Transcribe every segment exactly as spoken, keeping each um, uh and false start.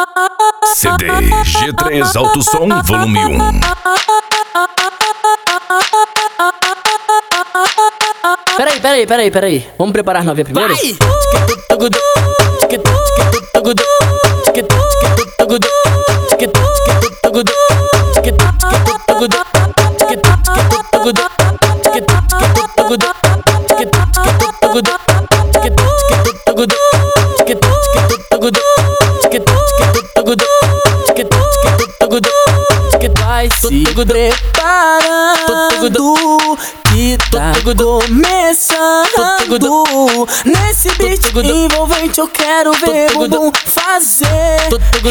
C D G três Alto Som Volume um. Peraí, peraí, peraí, peraí. Vamos preparar a novinha primeiro? Vai! Vai se preparando que tá começando. Nesse beat envolvente eu quero ver bumbum fazer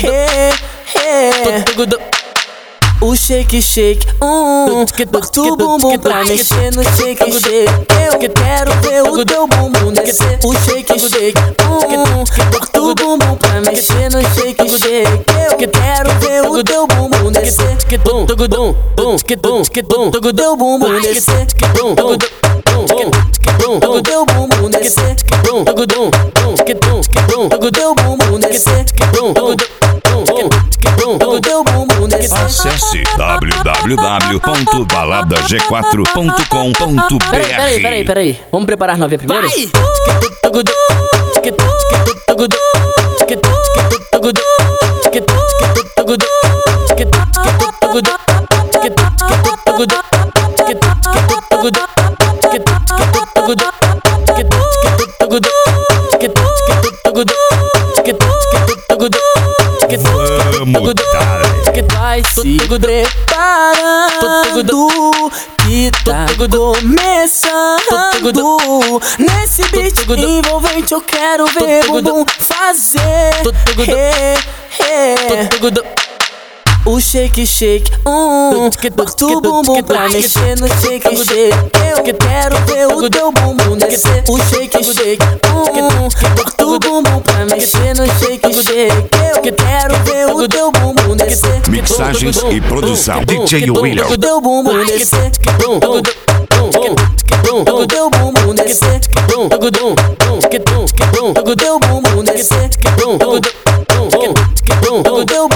o shake, shake, um. Bota o bumbum pra mexer no shake, shake. Eu quero ver o teu bumbum descer. O shake, shake, um. Bota o bumbum pra mexer no shake, shake. Eu quero ver o teu bumbum descer. Bum, bum, bum, bum, bum. O teu bumbum descer. Bum, bum, bum, bum. O teu bumbum descer. Bum, bum, bum, bum. O teu bumbum descer. Bum, bum, bum, bum. O teu bumbum descer. Acesse w w w ponto balada g quatro ponto com ponto b r. Peraí, peraí, peraí, peraí. Vamos preparar a novinha primeiro? Vai! Vamos dar. Vai se preparando que tá começando. Nesse beat envolvente eu quero ver bumbum fazer o shake, shake, um. Bota o bumbum pra mexer no shake, shake. Eu quero ver o teu bumbum descer. O shake, shake, um. Bota o bumbum pra mexer no shake, shake. Eu quero ver o teu bumbum descer. Mixagens e produção D J William. O teu bumbum descer. O teu bumbum descer. O teu bumbum descer. O teu